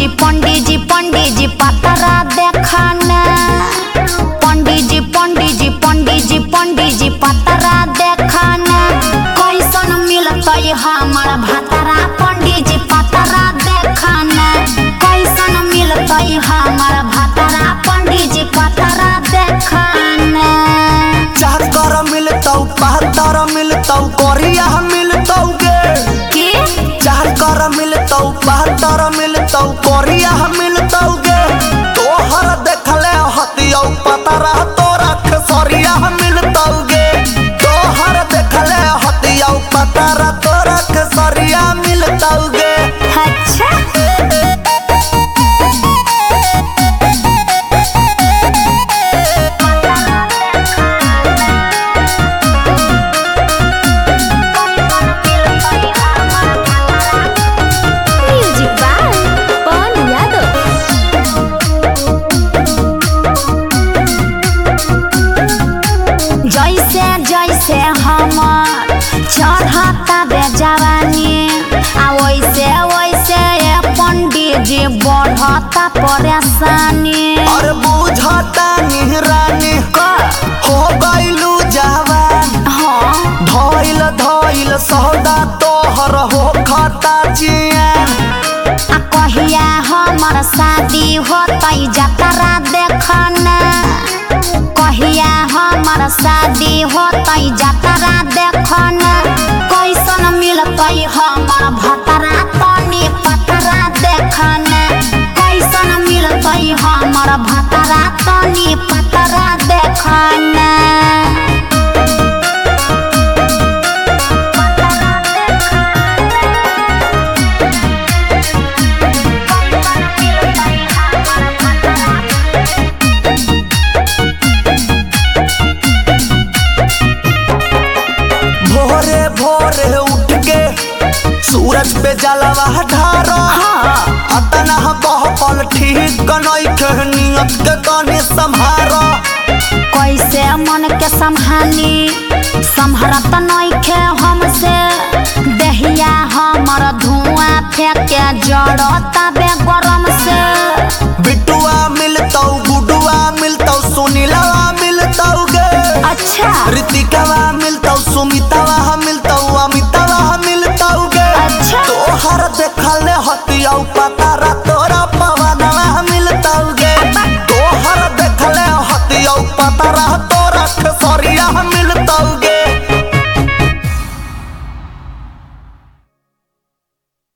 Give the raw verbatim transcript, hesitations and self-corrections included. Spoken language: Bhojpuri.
जी पंडित जी पंडित जी पतरा देखाना। पंडित जी पंडित जी पंडित जी पंडित जी पतरा देखाना। कैसन मिलतई हमार भतरा पंडित जी पतरा देखाना। कैसन मिलतई हमार भतरा पंडित जी पतरा देखाना। चाकर मिलतौ पहतर मिलतौ कोरिया मिलतौ गे की चाकर मिलतौ पहतर मिलतौ कोरिया मिलतौ गे तोहर देखले हतियौ पतरा तोरा खेसरिया मिलतौ गे तोहर देखले हतियौ पतरा तोरा खेसरिया मिलतौ गे। अच्छा जैसे जैसे हम चढ़ता बे जवानी आ वैसे वैसे पंडित जी बढ़ता परेशानी। और बुझता निहरानी हो गइलू जवान हाँ धइल धइल सौदा तोहर हो खाता जियान। आ कहिया हमर शादी होतई जतरा देखना। कहिया हमर शादी होतई जतरा देखना। कैसन मिलतई हमर भतरा तनी पतरा देखना। कैसन मिलतई हमर भतरा तनी पतरा देखना। भोरे भोरे उठ के सूरज पे जलवा ढारो अतना बहपल ठीक नइखे नियत के कने संभारो। कैसे मन के संभाली संभरत नइखे हमसे देहिया हमर धुआं फेंके जड़ता बे गरम से। बिटुआ मिलतौ गुडुआ मिलतौ सुनीलवा मिलतौ गे अच्छा ऋतिकवा मिलतौ सुमितवा मिलतौ अमितवा मिलतौ गे अच्छा तोहर देखले हतियौ पतरा तोरा पवनवा मिलतौ गे तोहर देखले हतियौ पतरा तोरा खेसरिया मिलतौ।